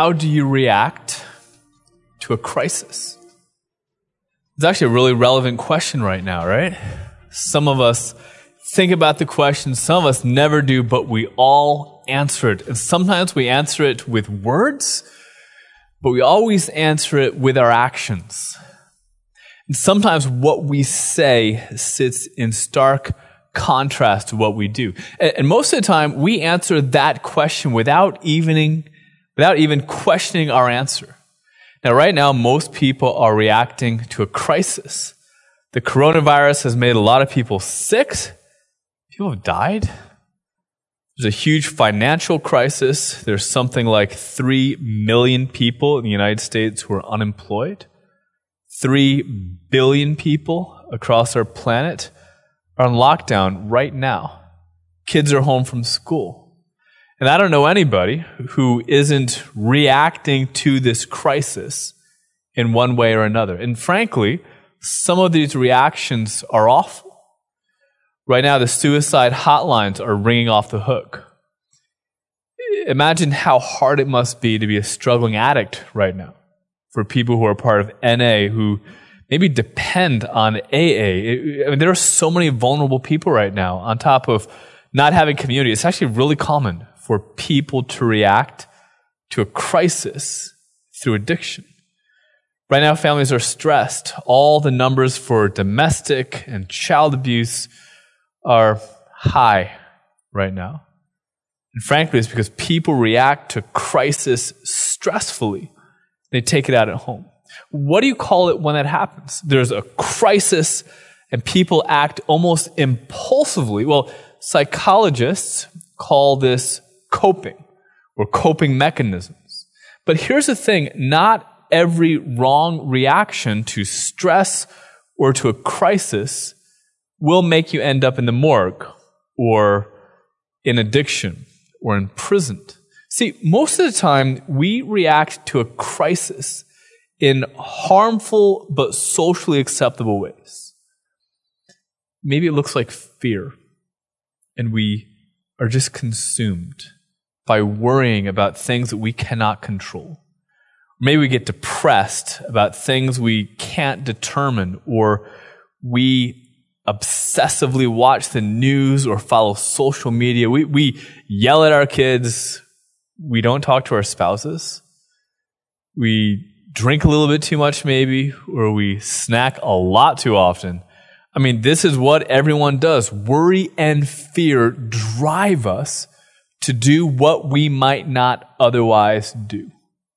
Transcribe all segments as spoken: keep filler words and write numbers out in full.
How do you react to a crisis? It's actually a really relevant question right now, right? Some of us think about the question, some of us never do, but we all answer it. And sometimes we answer it with words, but we always answer it with our actions. And sometimes what we say sits in stark contrast to what we do. And most of the time, we answer that question without even, without even questioning our answer. Now, right now, most people are reacting to a crisis. The coronavirus has made a lot of people sick. People have died. There's a huge financial crisis. There's something like three million people in the United States who are unemployed. Three billion people across our planet are on lockdown right now. Kids are home from school. And I don't know anybody who isn't reacting to this crisis in one way or another. And frankly, some of these reactions are awful. Right now, the suicide hotlines are ringing off the hook. Imagine how hard it must be to be a struggling addict right now for people who are part of N A, who maybe depend on A A. I mean, there are so many vulnerable people right now on top of not having community. It's actually really common for people to react to a crisis through addiction. Right now, families are stressed. All the numbers for domestic and child abuse are high right now. And frankly, it's because people react to crisis stressfully. They take it out at home. What do you call it when that happens? There's a crisis and people act almost impulsively. Well, psychologists call this coping or coping mechanisms. But here's the thing, not every wrong reaction to stress or to a crisis will make you end up in the morgue or in addiction or imprisoned. See, most of the time, we react to a crisis in harmful but socially acceptable ways. Maybe it looks like fear, and we are just consumed by worrying about things that we cannot control. Maybe we get depressed about things we can't determine, or we obsessively watch the news or follow social media. We, we yell at our kids. We don't talk to our spouses. We drink a little bit too much maybe, or we snack a lot too often. I mean, this is what everyone does. Worry and fear drive us to do what we might not otherwise do.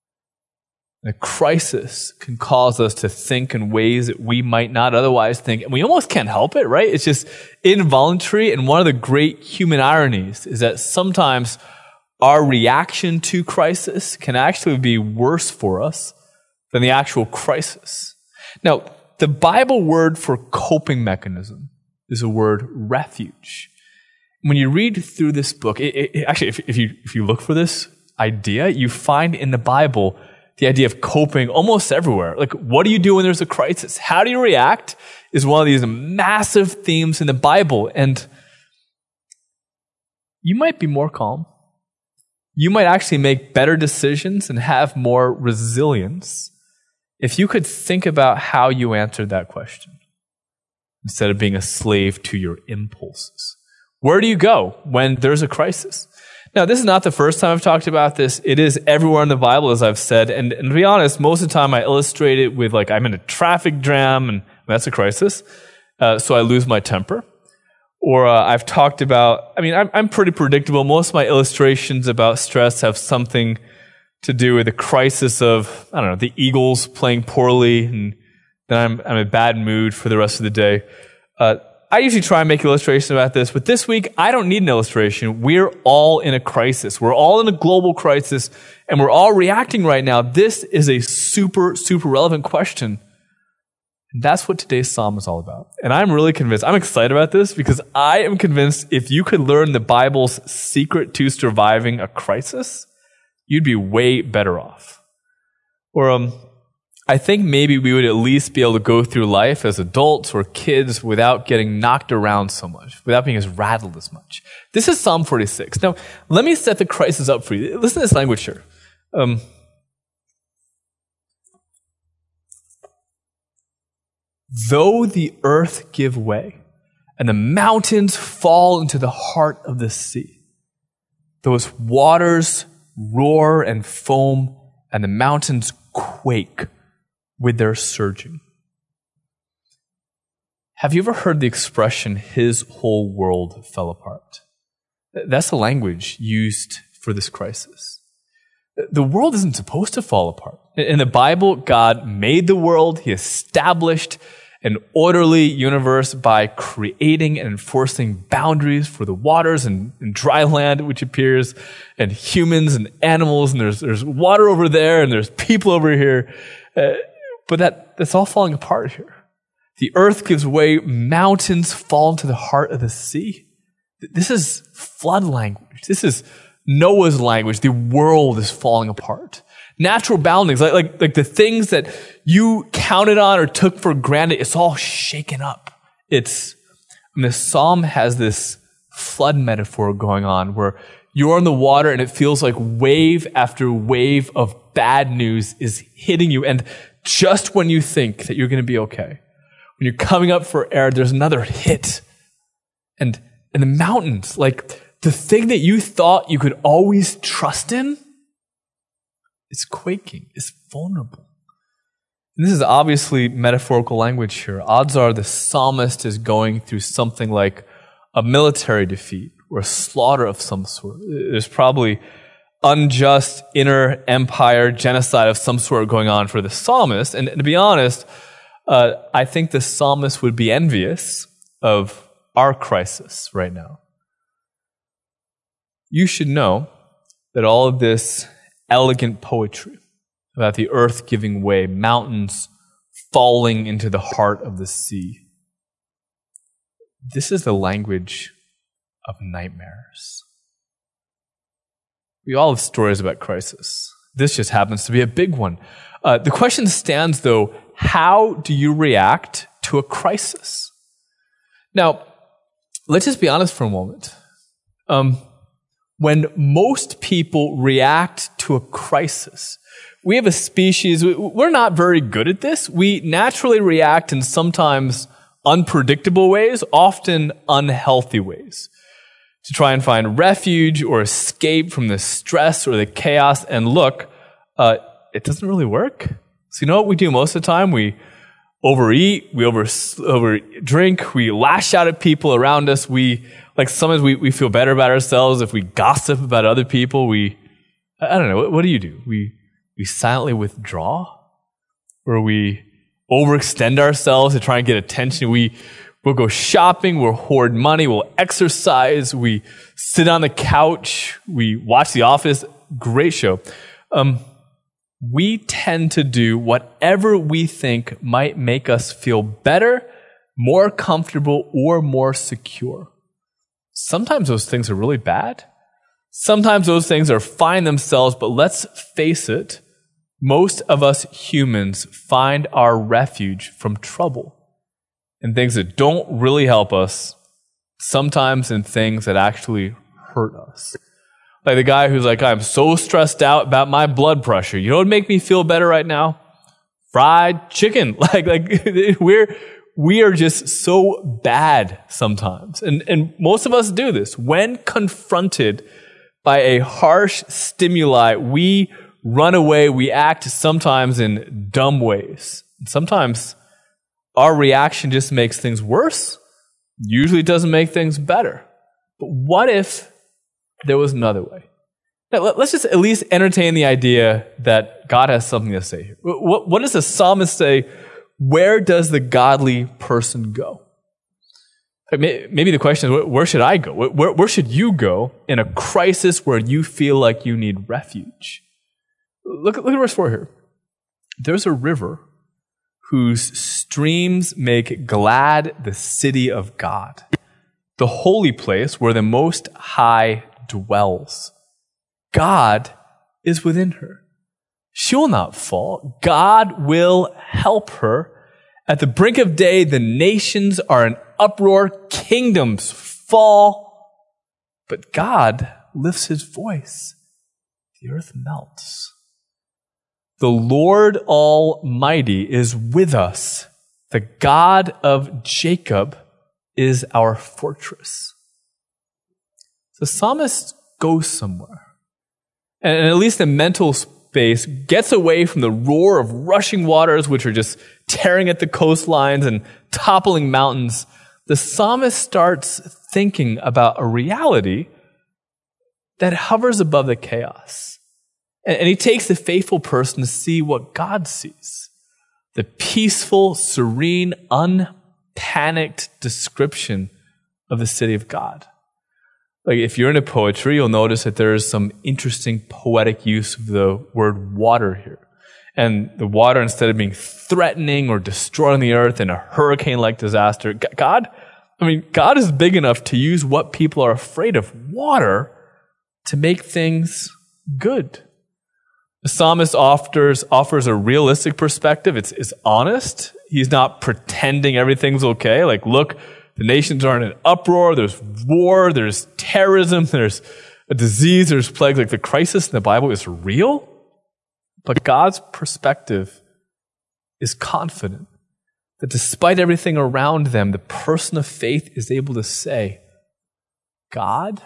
A crisis can cause us to think in ways that we might not otherwise think. And we almost can't help it, right? It's just involuntary. And one of the great human ironies is that sometimes our reaction to crisis can actually be worse for us than the actual crisis. Now, the Bible word for coping mechanism is the word refuge. When you read through this book, it, it, actually, if, if you if you look for this idea, you find in the Bible the idea of coping almost everywhere. Like, what do you do when there's a crisis? How do you react is one of these massive themes in the Bible. And you might be more calm. You might actually make better decisions and have more resilience if you could think about how you answered that question instead of being a slave to your impulses. Where do you go when there's a crisis? Now, this is not the first time I've talked about this. It is everywhere in the Bible, as I've said. And, and to be honest, most of the time I illustrate it with, like, I'm in a traffic jam, and that's a crisis. Uh, so I lose my temper. Or uh, I've talked about, I mean, I'm, I'm pretty predictable. Most of my illustrations about stress have something to do with the crisis of, I don't know, the Eagles playing poorly, and then I'm, I'm in a bad mood for the rest of the day. Uh, I usually try and make illustrations about this, but this week, I don't need an illustration. We're all in a crisis. We're all in a global crisis, and we're all reacting right now. This is a super, super relevant question. And that's what today's psalm is all about. And I'm really convinced, I'm excited about this because I am convinced if you could learn the Bible's secret to surviving a crisis, you'd be way better off. Or, um, I think maybe we would at least be able to go through life as adults or kids without getting knocked around so much, without being as rattled as much. This is Psalm forty-six. Now, let me set the crisis up for you. Listen to this language here. Um, though the earth give way, and the mountains fall into the heart of the sea, those waters roar and foam, and the mountains quake with their surging. Have you ever heard the expression, his whole world fell apart? That's the language used for this crisis. The world isn't supposed to fall apart. In the Bible, God made the world. He established an orderly universe by creating and enforcing boundaries for the waters and, and dry land, which appears, and humans and animals, and there's there's water over there, and there's people over here. Uh, but that that's all falling apart here. The earth gives way, mountains fall into the heart of the sea. This is flood language. This is Noah's language. The world is falling apart. Natural boundings, like, like, like the things that you counted on or took for granted, it's all shaken up. It's, I mean, the psalm has this flood metaphor going on where you're in the water and it feels like wave after wave of bad news is hitting you. And just when you think that you're going to be okay, when you're coming up for air, there's another hit. And, and the mountains, like the thing that you thought you could always trust in, it's quaking, it's vulnerable. And this is obviously metaphorical language here. Odds are the psalmist is going through something like a military defeat or a slaughter of some sort. There's probably unjust inner empire genocide of some sort going on for the psalmist. And to be honest, uh, I think the psalmist would be envious of our crisis right now. You should know that all of this elegant poetry about the earth giving way, mountains falling into the heart of the sea, this is the language of nightmares. We all have stories about crisis. This just happens to be a big one. Uh, the question stands, though, how do you react to a crisis? Now, let's just be honest for a moment. Um, when most people react to a crisis, we have a species, we're not very good at this. We naturally react in sometimes unpredictable ways, often unhealthy ways, to try and find refuge or escape from the stress or the chaos. And look, uh, it doesn't really work. So you know what we do most of the time? We overeat, we over, over drink, we lash out at people around us. We, like sometimes we, we feel better about ourselves if we gossip about other people. We, I don't know, what, what do you do? We, we silently withdraw, or we overextend ourselves to try and get attention. We, we'll go shopping, we'll hoard money, we'll exercise, we sit on the couch, we watch The Office. Great show. Um, we tend to do whatever we think might make us feel better, more comfortable, or more secure. Sometimes those things are really bad. Sometimes those things are fine themselves, but let's face it, most of us humans find our refuge from trouble in things that don't really help us, sometimes in things that actually hurt us. Like the guy who's like, I'm so stressed out about my blood pressure. You know what would make me feel better right now? Fried chicken. Like, like we're, we are just so bad sometimes. And, and most of us do this. When confronted by a harsh stimuli, we run away, we act sometimes in dumb ways. Sometimes our reaction just makes things worse. Usually it doesn't make things better. But what if there was another way? Now, let's just at least entertain the idea that God has something to say here. What, what does the psalmist say? Where does the godly person go? Maybe the question is, where should I go? Where, where should you go in a crisis where you feel like you need refuge? Look, look at verse four here. There's a river whose streams make glad the city of God, the holy place where the Most High dwells. God is within her. She will not fall. God will help her. At the brink of day, the nations are in uproar, kingdoms fall, but God lifts his voice. The earth melts. The Lord Almighty is with us. The God of Jacob is our fortress. The psalmist goes somewhere, and at least in mental space, gets away from the roar of rushing waters, which are just tearing at the coastlines and toppling mountains. The psalmist starts thinking about a reality that hovers above the chaos. And, and he takes the faithful person to see what God sees. The peaceful, serene, unpanicked description of the city of God. Like if you're into poetry, you'll notice that there is some interesting poetic use of the word water here. And the water, instead of being threatening or destroying the earth in a hurricane-like disaster, God, I mean, God is big enough to use what people are afraid of, water, to make things good. The psalmist offers, offers a realistic perspective. It's, it's honest. He's not pretending everything's okay. Like, look, the nations are in an uproar. There's war. There's terrorism. There's a disease. There's plagues. Like, the crisis in the Bible is real. But God's perspective is confident that despite everything around them, the person of faith is able to say, God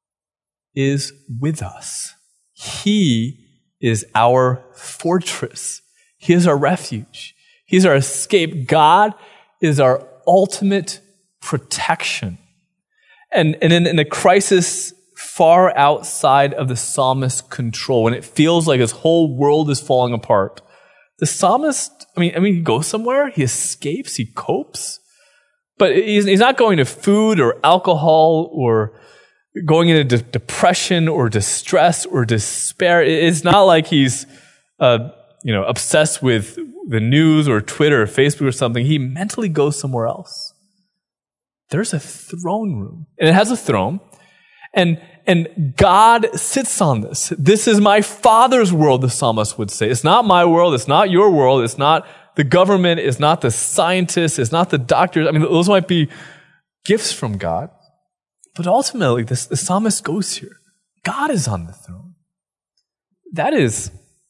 is with us. He is our fortress. He is our refuge. He's our escape. God is our ultimate protection. And, and in, in a crisis far outside of the psalmist's control, when it feels like his whole world is falling apart, the psalmist, I mean, I mean, he goes somewhere, he escapes, he copes, but he's, he's not going to food or alcohol or going into de- depression or distress or despair. It's not like he's, uh, you know, obsessed with the news or Twitter or Facebook or something. He mentally goes somewhere else. There's a throne room, and it has a throne, and and God sits on this. This is my Father's world, the psalmist would say. It's not my world. It's not your world. It's not the government. It's not the scientists. It's not the doctors. I mean, those might be gifts from God. But ultimately, this, the psalmist goes here. God is on the throne. That is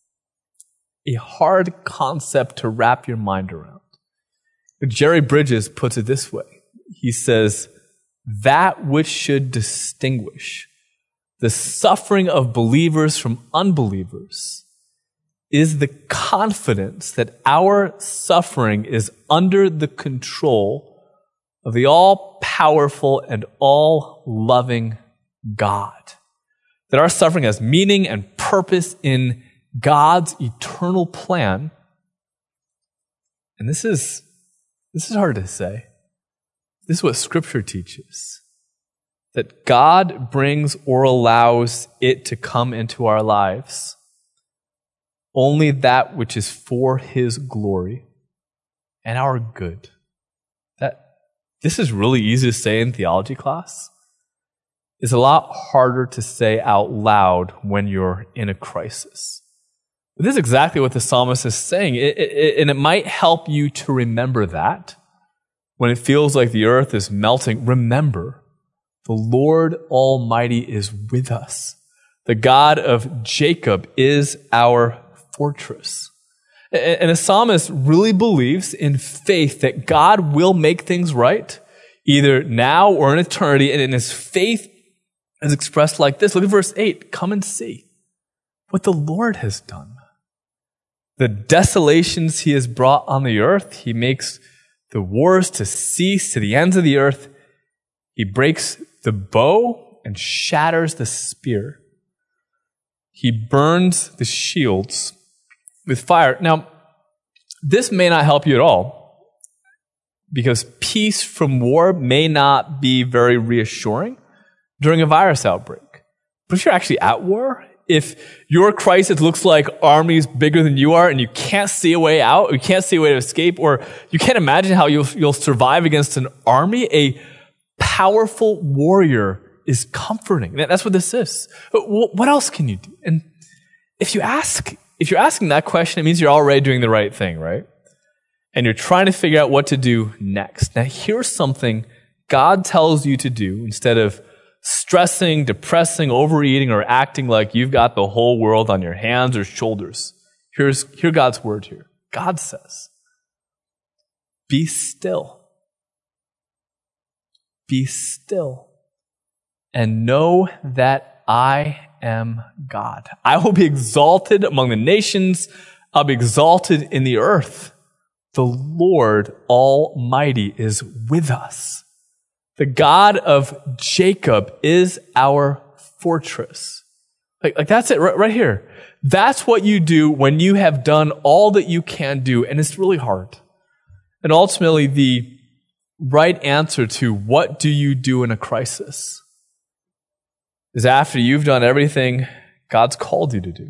a hard concept to wrap your mind around. But Jerry Bridges puts it this way. He says, that which should distinguish the suffering of believers from unbelievers is the confidence that our suffering is under the control of the all-powerful and all-loving God. That our suffering has meaning and purpose in God's eternal plan. And this is, this is hard to say. This is what Scripture teaches. That God brings or allows it to come into our lives only that which is for His glory and our good. That this is really easy to say in theology class. It's a lot harder to say out loud when you're in a crisis. But this is exactly what the psalmist is saying, it, it, and it might help you to remember that. When it feels like the earth is melting, remember, the Lord Almighty is with us. The God of Jacob is our fortress. And a psalmist really believes in faith that God will make things right, either now or in eternity. And in his faith is expressed like this. Look at verse eight. Come and see what the Lord has done. The desolations He has brought on the earth, He makes the wars to cease to the ends of the earth. He breaks the bow and shatters the spear. He burns the shields with fire. Now, this may not help you at all, because peace from war may not be very reassuring during a virus outbreak. But if you're actually at war, if your crisis looks like armies bigger than you are and you can't see a way out, you can't see a way to escape, or you can't imagine how you'll, you'll survive against an army, a powerful warrior is comforting. That's what this is. What else can you do? And if you ask, if you're asking that question, it means you're already doing the right thing, right? And you're trying to figure out what to do next. Now, here's something God tells you to do instead of stressing, depressing, overeating, or acting like you've got the whole world on your hands or shoulders. Here's, hear God's word here. God says, Be still. Be still. And know that I am God. I will be exalted among the nations. I'll be exalted in the earth. The Lord Almighty is with us. The God of Jacob is our fortress. Like, like that's it right, right here. That's what you do when you have done all that you can do, and it's really hard. And ultimately, the right answer to what do you do in a crisis is after you've done everything God's called you to do.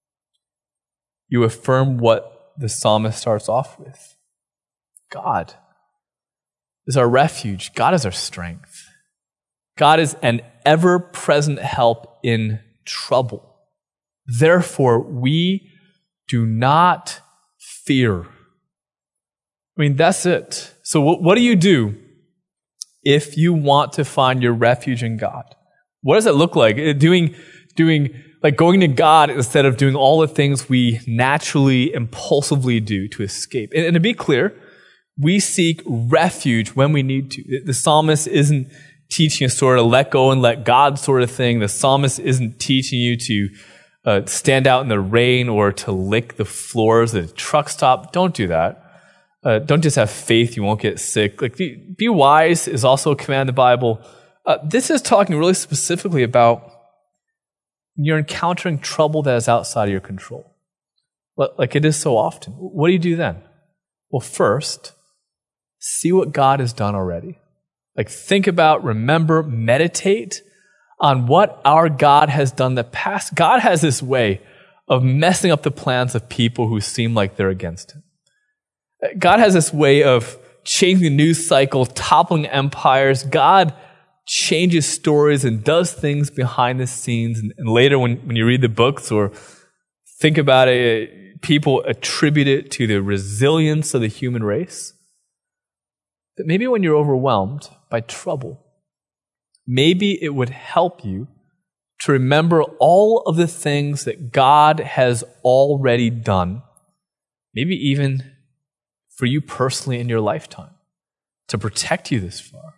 You affirm what the psalmist starts off with. God is our refuge. God is our strength. God is an ever-present help in trouble. Therefore, we do not fear. I mean, that's it. So what, what do you do if you want to find your refuge in God? What does it look like? Doing, doing, like going to God instead of doing all the things we naturally, impulsively do to escape. And, and to be clear, we seek refuge when we need to. The psalmist isn't teaching us sort of let go and let God sort of thing. The psalmist isn't teaching you to uh, stand out in the rain or to lick the floors at a truck stop. Don't do that. Uh, don't just have faith you won't get sick. Like, be, be wise is also a command in the Bible. Uh, this is talking really specifically about when you're encountering trouble that is outside of your control. Like it is so often. What do you do then? Well, first, see what God has done already. Like think about, remember, meditate on what our God has done in the past. God has this way of messing up the plans of people who seem like they're against him. God has this way of changing the news cycle, toppling empires. God changes stories and does things behind the scenes. And, and later when, when you read the books or think about it, people attribute it to the resilience of the human race. But maybe when you're overwhelmed by trouble, maybe it would help you to remember all of the things that God has already done, maybe even for you personally in your lifetime, to protect you this far.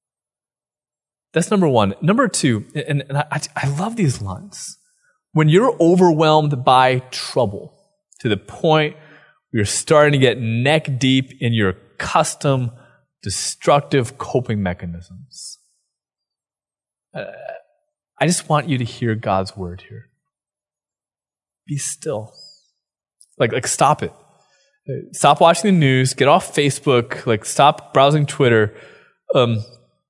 That's number one. Number two, and, and I, I love these lines. When you're overwhelmed by trouble to the point where you're starting to get neck deep in your custom destructive coping mechanisms, uh, I just want you to hear God's word here. Be still. Like, like stop it. Stop watching the news. Get off Facebook. Like, stop browsing Twitter. Um,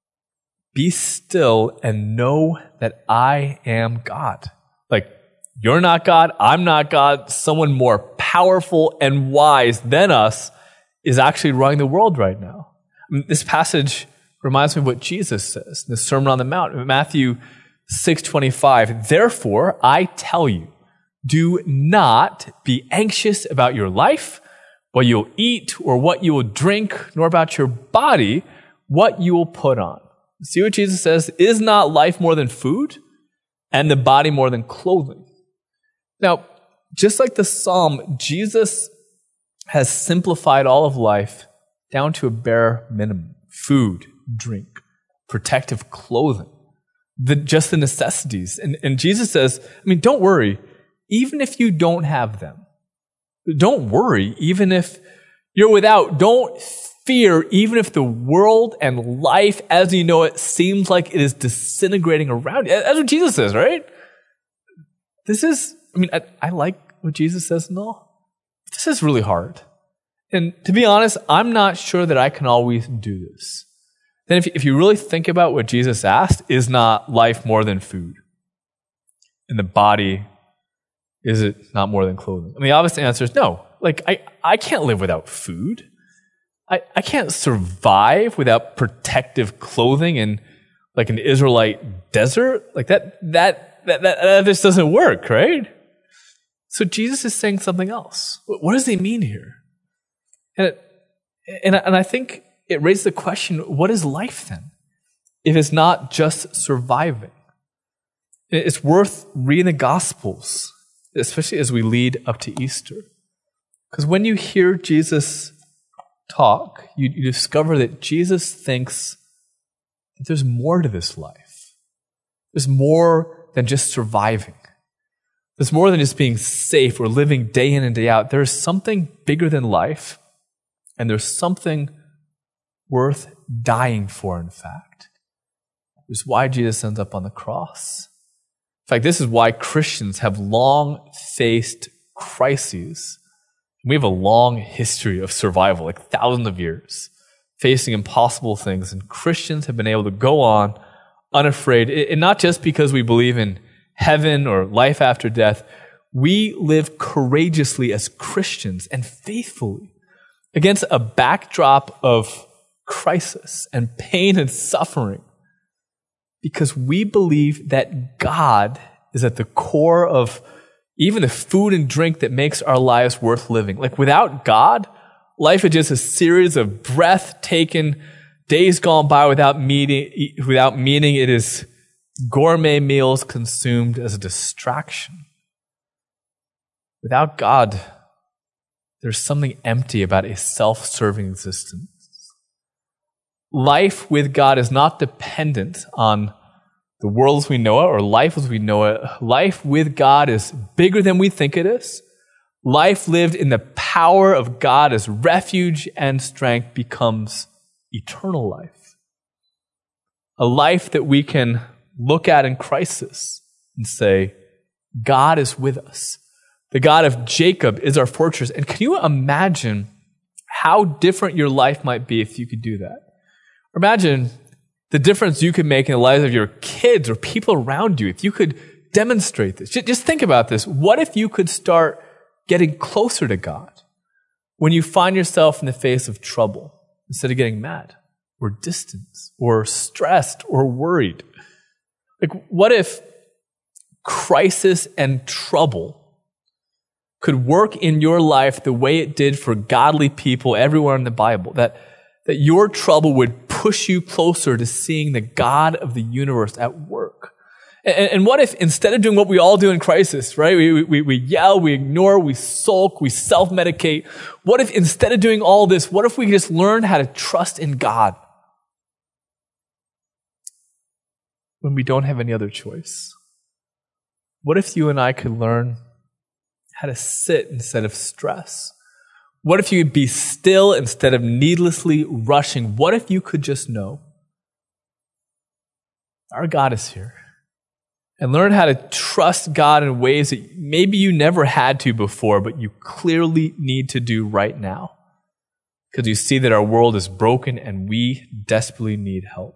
be still and know that I am God. Like, you're not God. I'm not God. Someone more powerful and wise than us is actually running the world right now. I mean, this passage reminds me of what Jesus says in the Sermon on the Mount, in Matthew six twenty-five. Therefore, I tell you, do not be anxious about your life, what you'll eat or what you will drink, nor about your body, what you will put on. See what Jesus says? Is not life more than food, and the body more than clothing? Now, just like the psalm, Jesus has simplified all of life down to a bare minimum. Food, drink, protective clothing, the, just the necessities. And, and Jesus says, I mean, don't worry, even if you don't have them. Don't worry, even if you're without. Don't fear, even if the world and life as you know it seems like it is disintegrating around you. That's what Jesus says, right? This is, I mean, I, I like what Jesus says and all. This is really hard. And to be honest, I'm not sure that I can always do this. Then if, if you really think about what Jesus asked, is not life more than food? And the body, is it not more than clothing? I mean, the obvious answer is no. Like, I, I can't live without food. I, I can't survive without protective clothing in like an Israelite desert. Like that, that, that, that, that just doesn't work, right? So Jesus is saying something else. What does he mean here? And, it, and, and I think it raises the question, what is life then? If it's not just surviving. It's worth reading the Gospels, especially as we lead up to Easter. Because when you hear Jesus talk, you, you discover that Jesus thinks that there's more to this life. There's more than just surviving. There's more than just being safe or living day in and day out. There's something bigger than life, and there's something worth dying for, in fact. This is why Jesus ends up on the cross. In fact, this is why Christians have long faced crises. We have a long history of survival, like thousands of years, facing impossible things. And Christians have been able to go on unafraid. And not just because we believe in heaven or life after death. We live courageously as Christians and faithfully against a backdrop of crisis and pain and suffering, because we believe that God is at the core of even the food and drink that makes our lives worth living. Like without God, life is just a series of breathtaking days gone by without meaning, without meaning. It is gourmet meals consumed as a distraction. Without God, there's something empty about a self-serving existence. Life with God is not dependent on the world as we know it or life as we know it. Life with God is bigger than we think it is. Life lived in the power of God as refuge and strength becomes eternal life. A life that we can look at in crisis and say, God is with us. The God of Jacob is our fortress. And can you imagine how different your life might be if you could do that? Imagine the difference you could make in the lives of your kids or people around you if you could demonstrate this. Just think about this. What if you could start getting closer to God when you find yourself in the face of trouble instead of getting mad or distant or stressed or worried? Like, what if crisis and trouble could work in your life the way it did for godly people everywhere in the Bible? That, that your trouble would push you closer to seeing the God of the universe at work. And, and what if instead of doing what we all do in crisis, right? We, we, we yell, we ignore, we sulk, we self-medicate. What if instead of doing all this, what if we just learn how to trust in God when we don't have any other choice? What if you and I could learn how to sit instead of stress? What if you could be still instead of needlessly rushing? What if you could just know our God is here, and learn how to trust God in ways that maybe you never had to before, but you clearly need to do right now because you see that our world is broken and we desperately need help.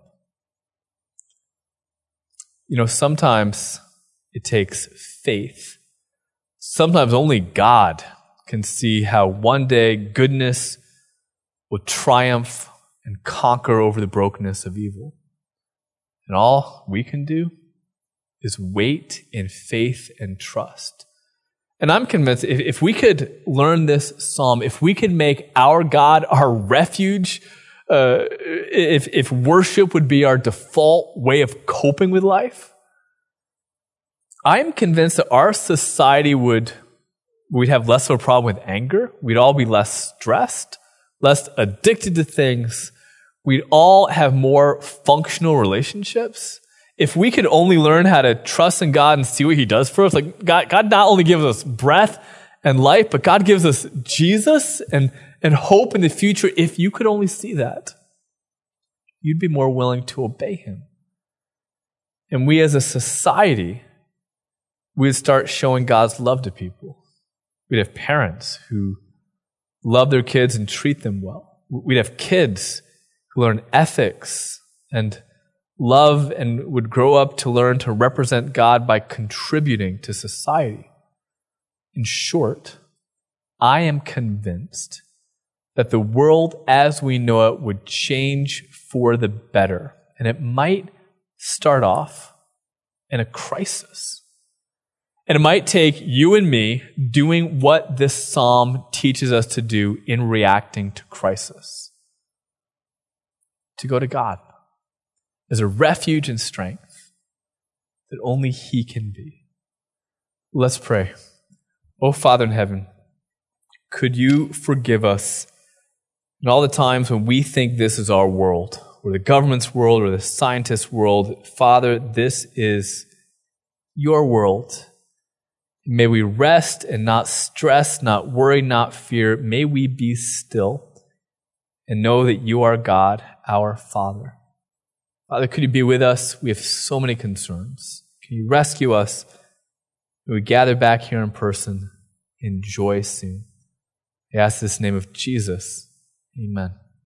You know, sometimes it takes faith. Sometimes only God can see how one day goodness will triumph and conquer over the brokenness of evil. And all we can do is wait in faith and trust. And I'm convinced if, if we could learn this psalm, if we could make our God our refuge, uh, if, if worship would be our default way of coping with life, I'm convinced that our society would we'd have less of a problem with anger. We'd all be less stressed, less addicted to things. We'd all have more functional relationships. If we could only learn how to trust in God and see what He does for us, like God, God not only gives us breath and life, but God gives us Jesus and, and hope in the future. If you could only see that, you'd be more willing to obey Him. And we as a society, we'd start showing God's love to people. We'd have parents who love their kids and treat them well. We'd have kids who learn ethics and love and would grow up to learn to represent God by contributing to society. In short, I am convinced that the world as we know it would change for the better. And it might start off in a crisis. And it might take you and me doing what this psalm teaches us to do in reacting to crisis. To go to God as a refuge and strength that only He can be. Let's pray. Oh, Father in heaven, could You forgive us And all the times when we think this is our world, or the government's world, or the scientist's world, Father, this is your world. May we rest and not stress, not worry, not fear. May we be still and know that you are God, our Father. Father, could you be with us? We have so many concerns. Can you rescue us? May we gather back here in person in joy soon. I ask this in the name of Jesus. Amen.